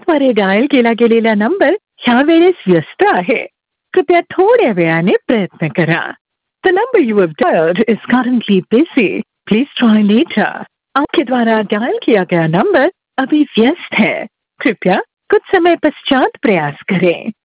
द्वारे डायल केला गेलेला नंबर ह्या वेळेस व्यस्त आहे. कृपया थोड्या वेळाने प्रयत्न करा. The number you have dialed is currently busy. Please try later. आपके द्वारा डायल किया गया नंबर अभी व्यस्त है. कृपया कुछ समय पश्चात प्रयास करें.